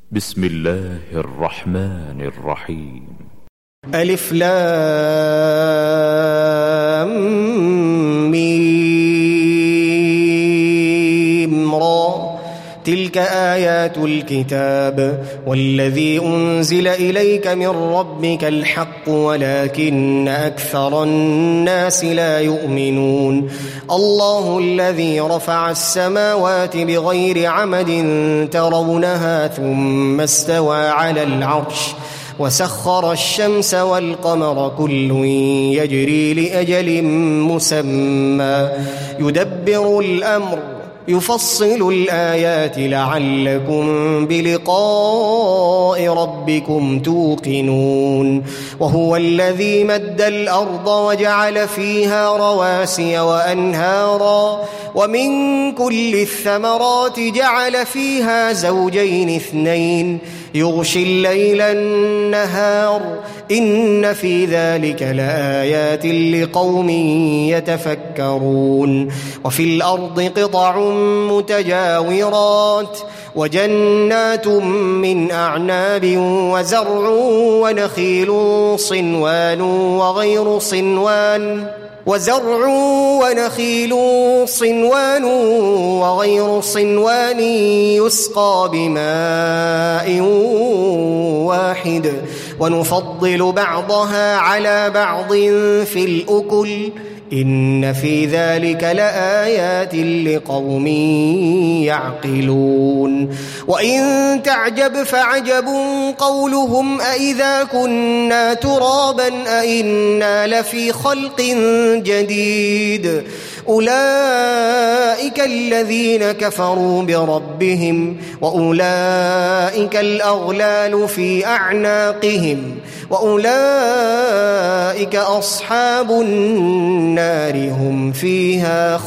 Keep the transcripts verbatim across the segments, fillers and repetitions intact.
بسم الله الرحمن الرحيم. ألف لام ميم را تلك آيات الكتاب والذي أنزل إليك من ربك الحق ولكن أكثر الناس لا يؤمنون. الله الذي رفع السماوات بغير عمد ترونها ثم استوى على العرش وسخر الشمس والقمر كل يجري لأجل مسمى يدبر الأمر يفصل الآيات لعلكم بلقاء ربكم توقنون. وهو الذي مد الأرض وجعل فيها رواسي وأنهارا ومن كل الثمرات جعل فيها زوجين اثنين يغشي الليل النهار إن في ذلك لآيات لقوم يتفكرون. وفي الأرض قطع متجاورات وجنات من أعناب وزرع ونخيل صنوان وغير صنوان وزرع ونخيل صنوان وغير صنوان يسقى بماء واحد ونفضل بعضها على بعض في الأكل إن في ذلك لآيات لقوم يعقلون. وإن تعجب فعجب قولهم أإذا كنا ترابا أإنا لفي خلق جديد أولئك الذين كفروا بربهم وأولئك الأغلال في أعناقهم وأولئك أصحاب النار هم فيها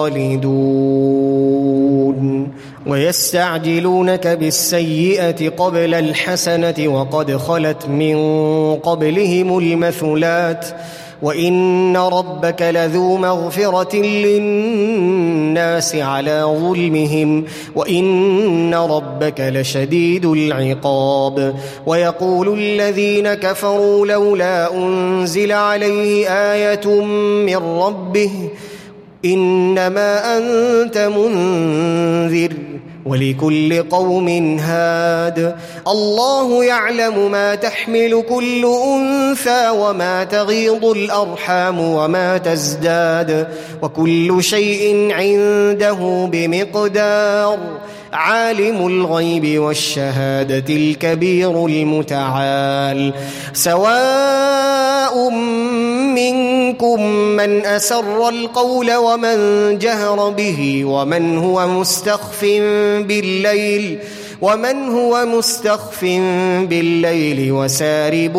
خالدون. ويستعجلونك بالسيئة قبل الحسنة وقد خلت من قبلهم المثلات وإن ربك لذو مغفرة للناس على ظلمهم وإن ربك لشديد العقاب. ويقول الذين كفروا لولا أنزل عليه آية من ربه إنما أنت منذر ولكل قوم هاد الله يعلم ما تحمل كل أنثى وما تغيض الأرحام وما تزداد وكل شيء عنده بمقدار. عالم الغيب والشهادة الكبير المتعال. سواء منكم من أسر القول ومن جهر به ومن هو مستخف بالليل ومن هو مستخف بالليل وسارب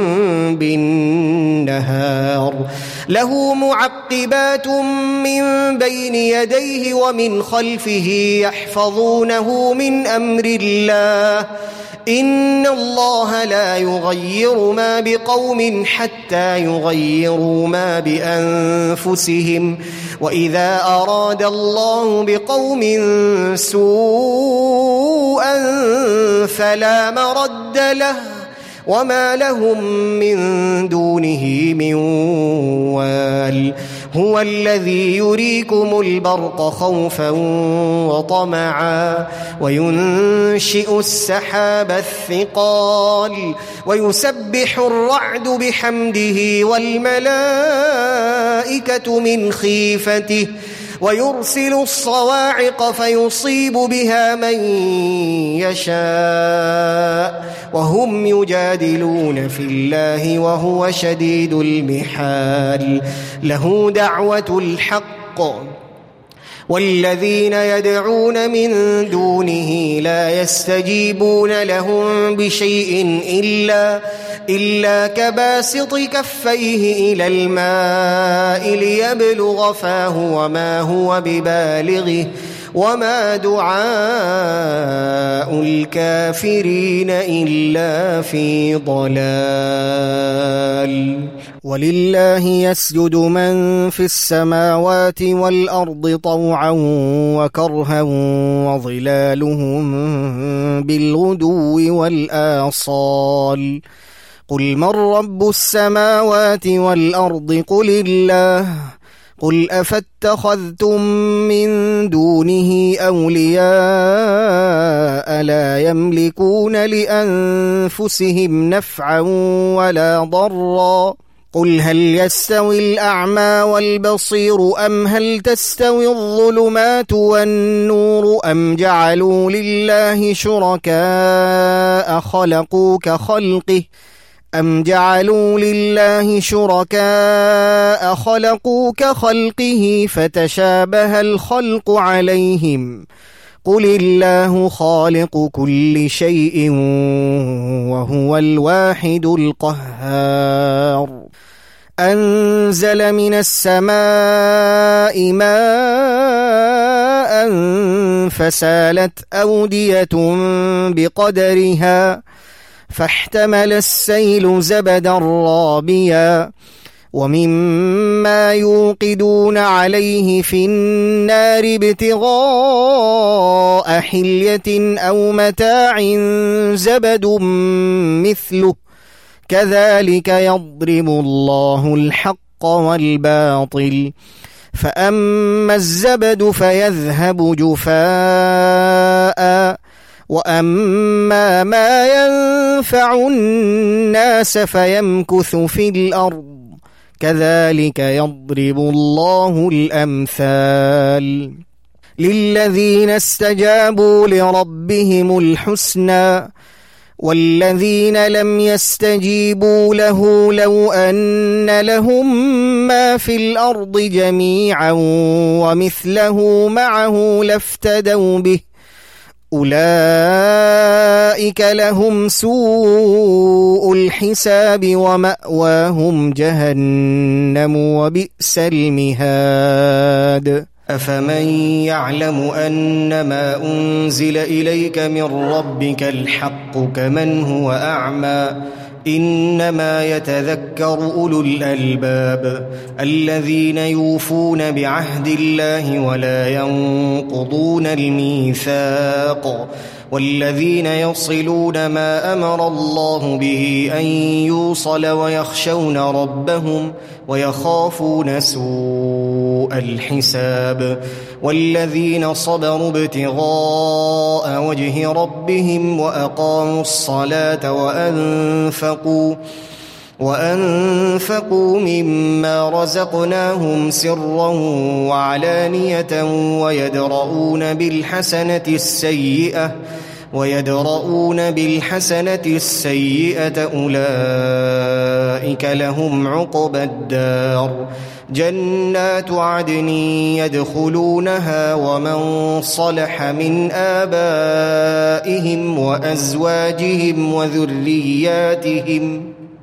بالنهار له معقبات من بين يديه ومن خلفه يحفظونه من أمر الله إن الله لا يغير ما بقوم حتى يغيروا ما بأنفسهم وإذا أراد الله بقوم سوءا فلا مرد له وما لهم من دونه من وال. هو الذي يريكم البرق خوفا وطمعا وينشئ السحاب الثقال ويسبح الرعد بحمده والملائكة من خيفته ويرسل الصواعق فيصيب بها من يشاء وهم يجادلون في الله وهو شديد المحال. له دعوة الحق والذين يدعون من دونه لا يستجيبون لهم بشيء إلا, إلا كباسط كفيه إلى الماء ليبلغ فاه وما هو ببالغه وما دعاء الكافرين إلا في ضلال ولله يسجد من في السماوات والأرض طوعا وكرها وظلالهم بالغدو والآصال قل من رب السماوات والأرض قل الله قل أفاتخذتم من دونه أولياء لا يملكون لأنفسهم نفعا ولا ضرا قل هل يستوي الأعمى والبصير أم هل تستوي الظلمات والنور أم جعلوا لله شركاء خلقوا كخلقه أم جعلوا لله شركاء خلقوا كخلقه فتشابه الخلق عليهم قل الله خالق كل شيء وهو الواحد القهار أنزل من السماء ماء فسالت أودية بقدرها فاحتمل السيل زبدا رابيا ومما يوقدون عليه في النار ابتغاء حلية أو متاع زبد مثله كذلك يضرب الله الحق والباطل فأما الزبد فيذهب جفاء وأما ما ينفع الناس فيمكث في الأرض كذلك يضرب الله الأمثال للذين استجابوا لربهم الحسنى والذين لم يستجيبوا له لو أن لهم ما في الأرض جميعا ومثله معه لافتدوا به أولئك لهم سوء الحساب ومأواهم جهنم وبئس المهاد أفمن يعلم أنما أنزل إليك من ربك الحق كمن هو أعمى إنما يتذكر أولو الألباب الذين يوفون بعهد الله ولا ينقضون الميثاق والذين يصلون ما أمر الله به أن يوصل ويخشون ربهم ويخافون سوء الحساب والذين صبروا ابتغاء وجه ربهم وأقاموا الصلاة وأنفقوا وأنفقوا مما رزقناهم سرا وعلانية ويدرؤون بالحسنة السيئة ويدرؤون بالحسنة السيئة أولئك لهم عقبى الدار جنات عدن يدخلونها ومن صلح من آبائهم وأزواجهم وذرياتهم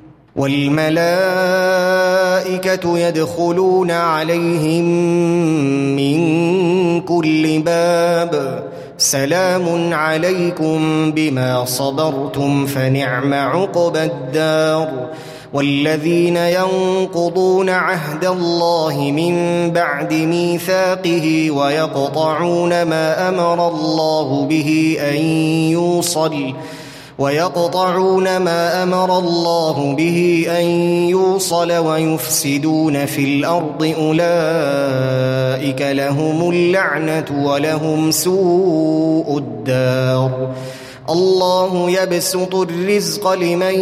والملائكة يدخلون عليهم من كل باب سلام عليكم بما صبرتم فنعم عقبى الدار والذين ينقضون عهد الله من بعد ميثاقه ويقطعون ما أمر الله به أن يوصل ويقطعون ما أمر الله به أن يوصل ويفسدون في الأرض أولئك لهم اللعنة ولهم سوء الدار الله يبسط الرزق لمن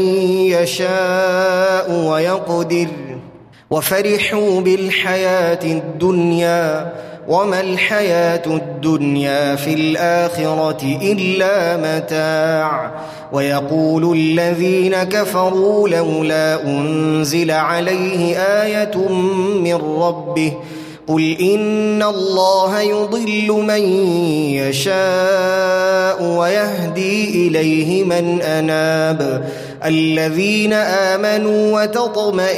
يشاء ويقدر وفرحوا بالحياة الدنيا وما الحياة الدنيا في الآخرة إلا متاع ويقول الذين كفروا لولا أنزل عليه آية من ربه قل إن الله يضل من يشاء ويهدي إليه من أناب الذين آمنوا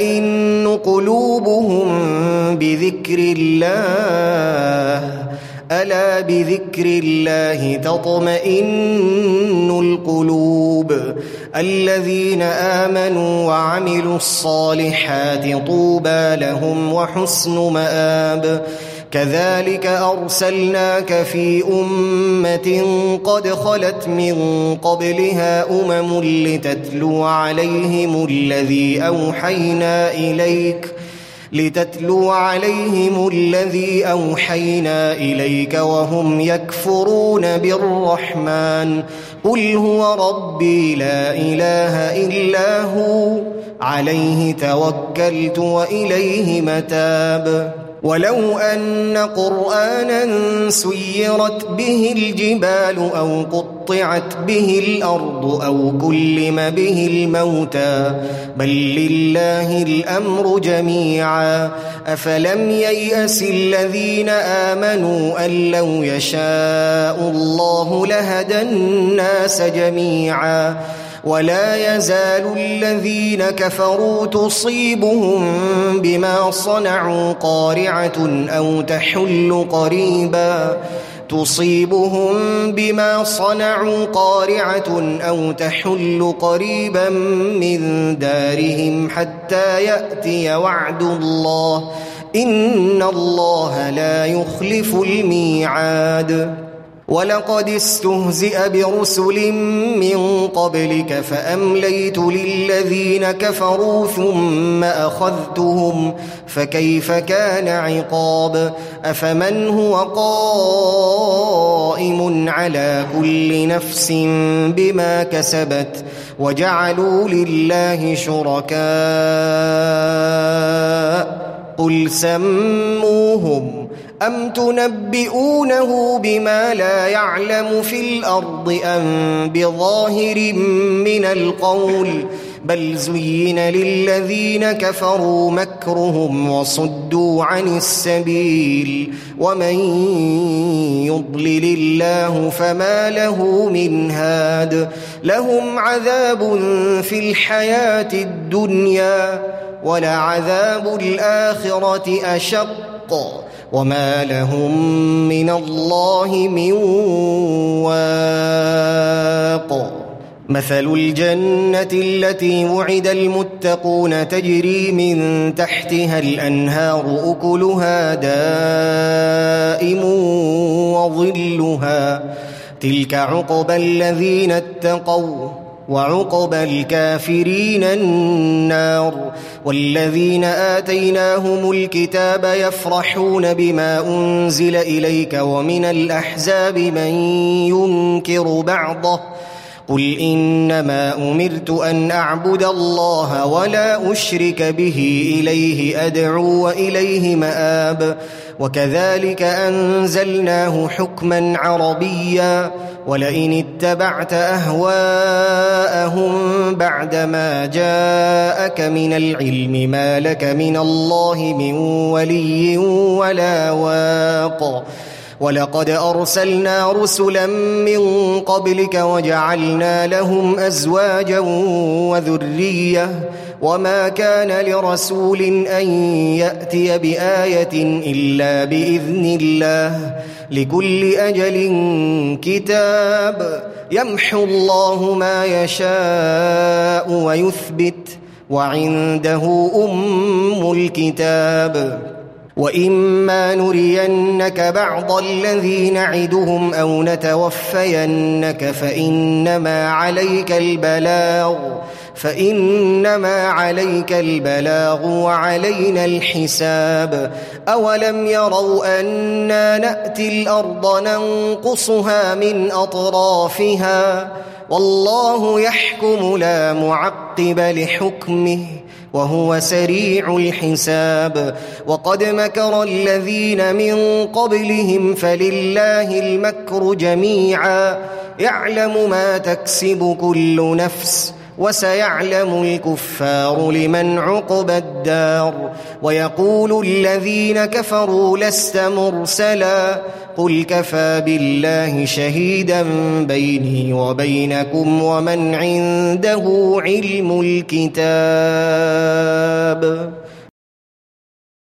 وتطمئن قلوبهم بذكر الله ألا بذكر الله تطمئن القلوب الذين آمنوا وعملوا الصالحات طوبى لهم وحسن مآب كذلك أرسلناك في أمة قد خلت من قبلها أمم لتتلو عليهم الذي أوحينا إليك لتتلو عليهم الذي أوحينا إليك وهم يكفرون بالرحمن قل هو ربي لا إله إلا هو عليه توكلت وإليه متاب ولو أن قرآنا سيرت به الجبال أو قطعت به الأرض أو كلم به الموتى بل لله الأمر جميعا أفلم ييأس الذين آمنوا أن لو يشاء الله لهدى الناس جميعا ولا يزال الذين كفروا تصيبهم بما صنعوا قارعة أو تحل قريبا تصيبهم بما صنعوا قارعة أو تحل قريبا من دارهم حتى يأتي وعد الله إن الله لا يخلف الميعاد ولقد استهزئ برسل من قبلك فأمليت للذين كفروا ثم أخذتهم فكيف كان عقاب أفمن هو قائم على كل نفس بما كسبت وجعلوا لله شركاء قل سموهم أم تنبئونه بما لا يعلم في الأرض أم بظاهر من القول بل زين للذين كفروا مكرهم وصدوا عن السبيل ومن يضلل الله فما له من هاد لهم عذاب في الحياة الدنيا ولعذاب الآخرة أشق وما لهم من الله من واق مثل الجنة التي وعد المتقون تجري من تحتها الأنهار أكلها دائم وظلها تلك عقبى الذين اتقوا وعقبى الكافرين النار والذين آتيناهم الكتاب يفرحون بما أنزل إليك ومن الأحزاب من ينكر بعضه قل إنما أمرت أن أعبد الله ولا أشرك به إليه أدعو وإليه مآب وكذلك أنزلناه حكما عربيا ولئن اتبعت أهواءهم بعدما جاءك من العلم ما لك من الله من ولي ولا واق ولقد أرسلنا رسلا من قبلك وجعلنا لهم أزواجا وذرية وما كان لرسول أن يأتي بآية إلا بإذن الله لكل أجل كتاب يمحو الله ما يشاء ويثبت وعنده أم الكتاب وإما نرينك بعض الذي نعدهم أو نتوفينك فإنما عليك البلاغ فإنما عليك البلاغ وعلينا الحساب أولم يروا أنا نأتي الأرض ننقصها من أطرافها والله يحكم لا معقب لحكمه وهو سريع الحساب وقد مكر الذين من قبلهم فلله المكر جميعا يعلم ما تكسب كل نفس وسيعلم الكفار لمن عقبى الدار ويقول الذين كفروا لست مرسلا قل كفى بالله شهيدا بيني وبينكم ومن عنده علم الكتاب